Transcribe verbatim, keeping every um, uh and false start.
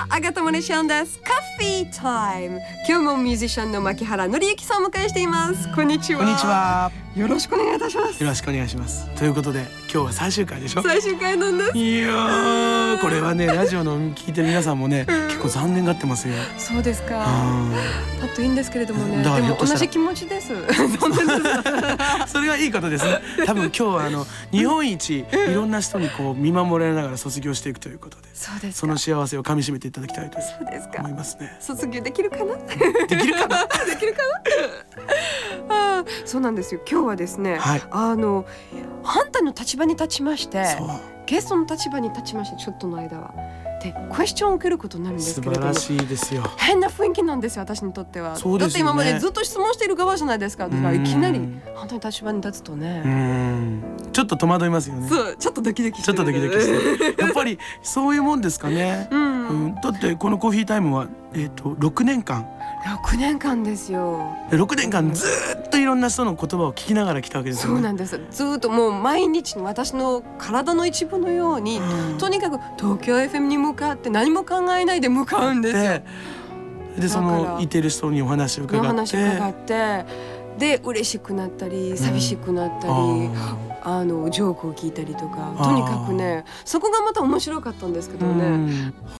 あがともねしゃんです。カフェタイム。今日もミュージシャンの牧原紀之さんをお迎えしています。こんにちは。 こんにちは。 よろしくお願いいたします。 よろしくお願いします。ということで今日は最終回でしょ。 最終回なんです。 いやー、これはねラジオの聞いてる皆さんもね、うん、結構残念がってますよ。 そうですか。だといいんですけれどもね。 だでも同じ気持ちです。 それはいいことですね。多分今日はあの日本一いろんな人にこう見守られながら卒業していくということで、 そうですか。 その幸せをかみしめていただきたいと思いますね。 卒業できるかな。 できるかな。 できるかな。あ、そうなんですよ。今日はですね、 はい、 あの反対の立場に立ちまして、ゲストの立場に立ちまして、ちょっとの間はでクエスチョンを受けることになるんですけれども、 素晴らしいですよ。 変な雰囲気なんですよ、私にとっては。 そうですよね。 だって今までずっと質問している側じゃないですか。だからいきなり反対の立場に立つとね、 うーん、ちょっと戸惑いますよね。 そう、ちょっとドキドキしてる。 ちょっとドキドキしてやっぱりそういうもんですかね。うんうん、だってこのコーヒータイムは、えー、とろくねんかんろくねんかんですよ。 ろくねんかんずっといろんな人の言葉を聞きながら来たわけですよね。 そうなんです。ずっともう毎日私の体の一部のように、うん、とにかく東京 エフエム に向かって何も考えないで向かうんですよ。 でそのいてる人にお話を伺って、お話を伺ってで嬉しくなったり寂しくなったり、うん、ああのジョークを聞いたりとか、とにかくねそこがまた面白かったんですけどね、うん、